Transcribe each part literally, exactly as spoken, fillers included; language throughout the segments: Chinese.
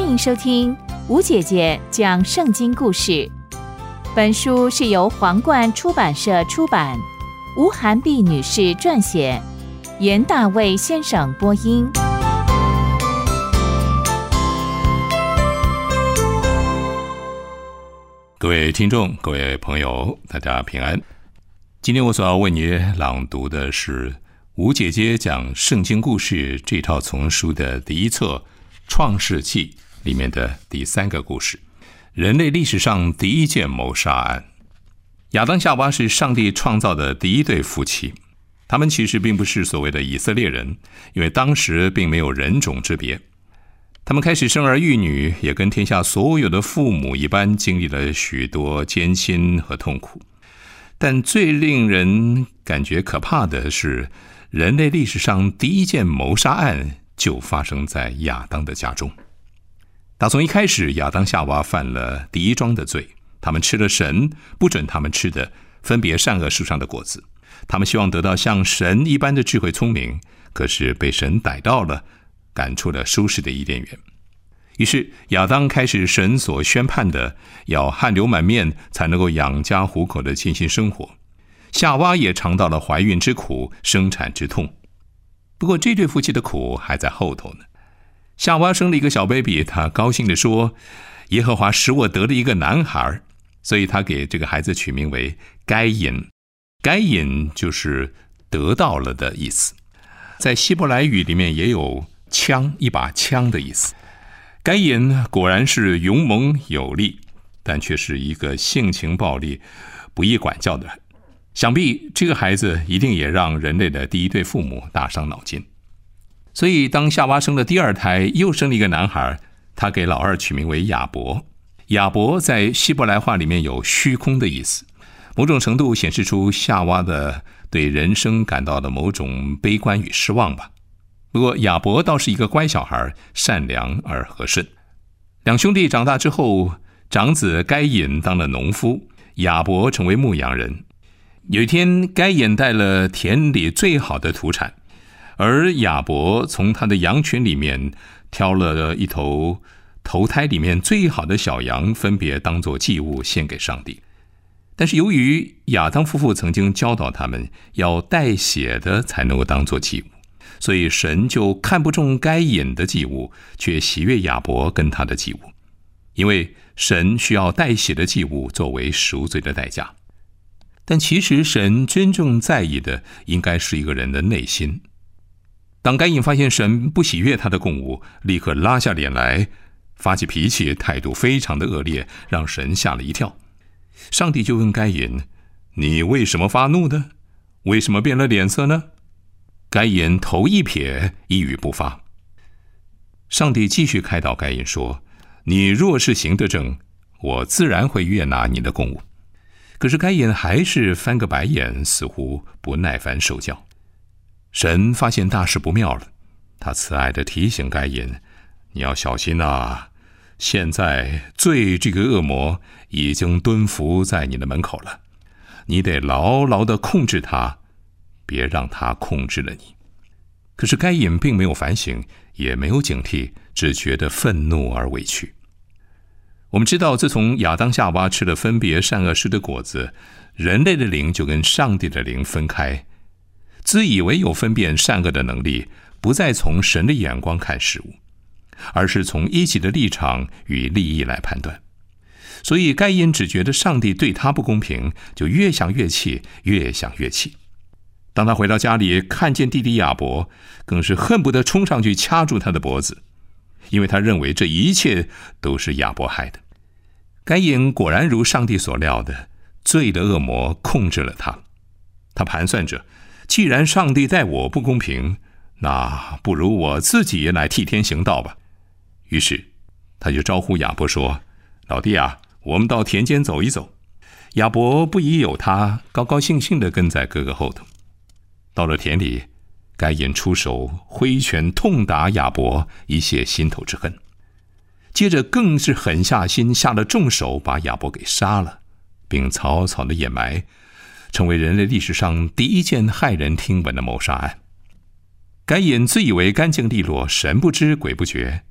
欢迎收听吴姐姐讲圣经故事。本书是由皇冠出版社出版，吴涵碧女士撰写，袁大卫先生播音。 各位听众，各位朋友，大家平安。今天我所要为你朗读的是吴姐姐讲圣经故事这套丛书的第一册创世纪里面的第三个故事，人类历史上第一件谋杀案。亚当夏娃是上帝创造的第一对夫妻，他们其实并不是所谓的以色列人，因为当时并没有人种之别。他们开始生儿育女，也跟天下所有的父母一般，经历了许多艰辛和痛苦。但最令人感觉可怕的是，人类历史上第一件谋杀案就发生在亚当的家中。打从一开始，亚当夏娃犯了第一桩的罪，他们吃了神不准他们吃的分别善恶树上的果子。他们希望得到像神一般的智慧聪明，可是被神逮到了，赶出了舒适的伊甸园。于是亚当开始神所宣判的要汗流满面才能够养家糊口的艰辛生活。夏娃也尝到了怀孕之苦，生产之痛。不过这对夫妻的苦还在后头呢。夏娃生了一个小 baby， 她高兴地说，耶和华使我得了一个男孩，所以她给这个孩子取名为该隐。该隐就是得到了的意思，在希伯来语里面也有枪，一把枪的意思。该隐果然是勇猛有力，但却是一个性情暴力、不易管教的人。想必这个孩子一定也让人类的第一对父母大伤脑筋。所以当夏娃生了第二胎，又生了一个男孩，他给老二取名为亚伯。亚伯在希伯来话里面有虚空的意思，某种程度显示出夏娃的对人生感到的某种悲观与失望吧。不过亚伯倒是一个乖小孩，善良而和顺。两兄弟长大之后，长子该隐当了农夫，亚伯成为牧羊人。有一天，该隐带了田里最好的土产，而亚伯从他的羊群里面挑了一头头胎里面最好的小羊，分别当作祭物献给上帝。但是由于亚当夫妇曾经教导他们要带血的才能够当作祭物，所以神就看不中该隐的祭物，却喜悦亚伯跟他的祭物，因为神需要带血的祭物作为赎罪的代价。但其实神真正在意的应该是一个人的内心。当该隐发现神不喜悦他的供物，立刻拉下脸来，发起脾气，态度非常的恶劣，让神吓了一跳。上帝就问该隐，你为什么发怒呢？为什么变了脸色呢？该隐头一撇，一语不发。上帝继续开导该隐说，你若是行得正，我自然会悦纳你的供物。可是该隐还是翻个白眼，似乎不耐烦受教。神发现大事不妙了，他慈爱地提醒该隐，你要小心啊，现在罪这个恶魔已经蹲伏在你的门口了，你得牢牢地控制他，别让他控制了你。可是该隐并没有反省，也没有警惕，只觉得愤怒而委屈。我们知道，自从亚当夏娃吃了分别善恶树的果子，人类的灵就跟上帝的灵分开，自以为有分辨善恶的能力，不再从神的眼光看事物，而是从一己的立场与利益来判断。所以该隐只觉得上帝对他不公平，就越想越气，越想越气。当他回到家里，看见弟弟亚伯，更是恨不得冲上去掐住他的脖子，因为他认为这一切都是亚伯害的。该隐果然如上帝所料的，罪的恶魔控制了他。他盘算着，既然上帝待我不公平，那不如我自己来替天行道吧。于是他就招呼亚伯说，老弟啊，我们到田间走一走。亚伯不疑有他，高高兴兴地跟在哥哥后头。到了田里，该隐出手挥拳痛打亚伯，以泄心头之恨。接着更是狠下心，下了重手，把亚伯给杀了，并草草的掩埋，成为人类历史上第一件骇人听闻的谋杀案。该隐自以为干净利落，神不知鬼不觉，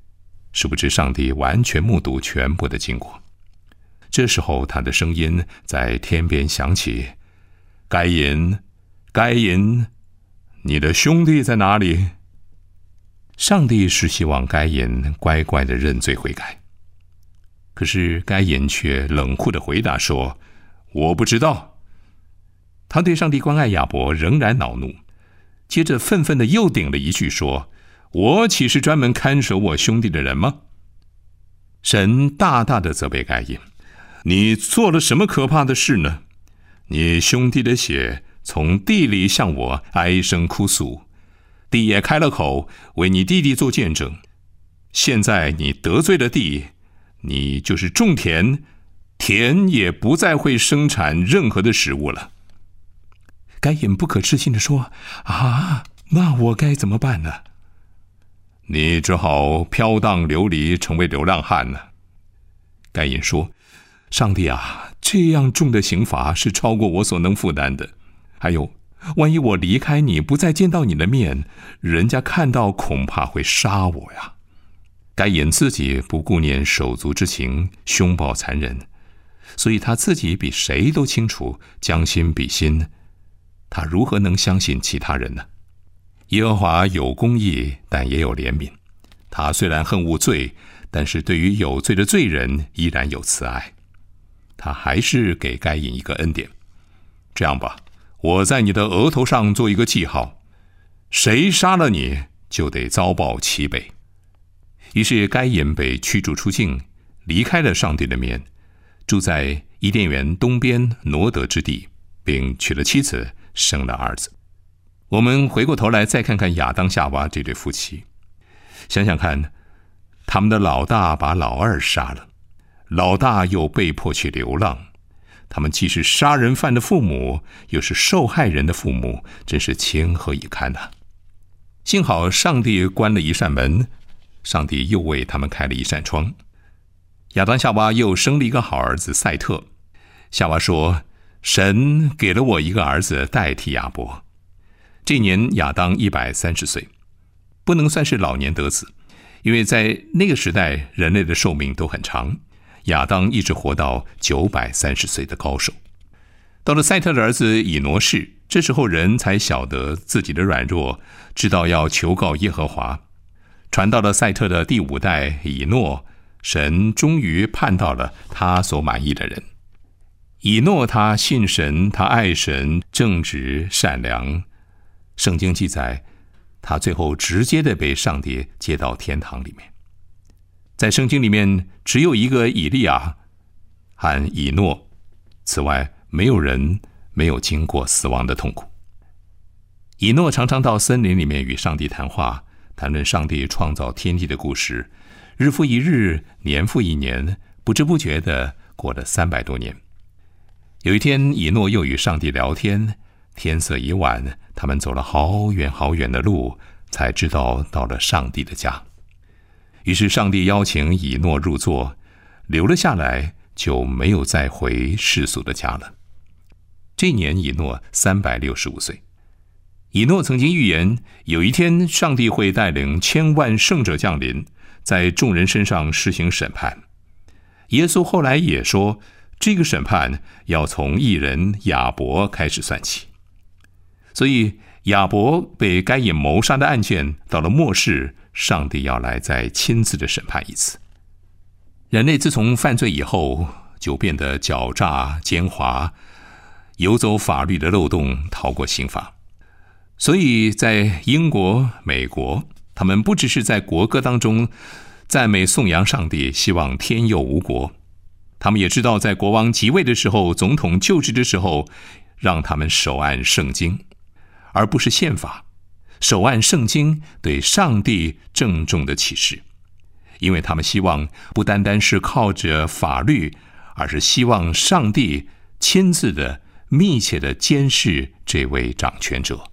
殊不知上帝完全目睹全部的经过。这时候他的声音在天边响起：该隐，该隐，你的兄弟在哪里？上帝是希望该隐乖乖地认罪悔改，可是该隐却冷酷地回答说：我不知道。他对上帝关爱亚伯仍然恼怒，接着愤愤地又顶了一句说：我岂是专门看守我兄弟的人吗？神大大地责备该隐：你做了什么可怕的事呢？你兄弟的血从地里向我哀声哭诉，地也开了口为你弟弟做见证。现在你得罪了地，你就是种田，田也不再会生产任何的食物了。该隐不可置信地说：啊，那我该怎么办呢？你只好飘荡流离，成为流浪汉了。该隐说：上帝啊，这样重的刑罚是超过我所能负担的。还有，万一我离开你，不再见到你的面，人家看到恐怕会杀我呀。该隐自己不顾念手足之情，凶暴残忍，所以他自己比谁都清楚将心比心，他如何能相信其他人呢？耶和华有公义，但也有怜悯。他虽然恨恶罪，但是对于有罪的罪人依然有慈爱。他还是给该隐一个恩典。这样吧，我在你的额头上做一个记号，谁杀了你，就得遭报七倍。于是该隐被驱逐出境，离开了上帝的面，住在伊甸园东边挪得之地，并娶了妻子，生了儿子。我们回过头来再看看亚当夏娃这对夫妻，想想看，他们的老大把老二杀了，老大又被迫去流浪，他们既是杀人犯的父母，又是受害人的父母，真是情何以堪啊！幸好上帝关了一扇门，上帝又为他们开了一扇窗。亚当夏娃又生了一个好儿子赛特。夏娃说：神给了我一个儿子代替亚伯。这年亚当一百三十岁，不能算是老年得子，因为在那个时代人类的寿命都很长，亚当一直活到九百三十岁的高寿。到了赛特的儿子以挪士，这时候人才晓得自己的软弱，知道要求告耶和华。传到了赛特的第五代以诺，神终于盼到了他所满意的人。以诺他信神，他爱神，正直善良。圣经记载，他最后直接的被上帝接到天堂里面。在圣经里面只有一个以利亚和以诺，此外没有人没有经过死亡的痛苦。以诺常常到森林里面与上帝谈话，谈论上帝创造天地的故事，日复一日，年复一年，不知不觉的过了三百多年。有一天，以诺又与上帝聊天，天色已晚，他们走了好远好远的路，才知道到了上帝的家。于是上帝邀请以诺入座，留了下来，就没有再回世俗的家了。这年以诺三百六十五岁。以诺曾经预言，有一天上帝会带领千万圣者降临，在众人身上施行审判。耶稣后来也说，这个审判要从义人亚伯开始算起。所以亚伯被该隐谋杀的案件到了末世，上帝要来再亲自的审判一次。人类自从犯罪以后，就变得狡诈奸猾，游走法律的漏洞，逃过刑罚。所以在英国、美国，他们不只是在国歌当中赞美颂扬上帝，希望天佑无国，他们也知道在国王即位的时候，总统就职的时候，让他们手按圣经，而不是宪法，手按圣经对上帝郑重的启示。因为他们希望不单单是靠着法律，而是希望上帝亲自的密切的监视这位掌权者。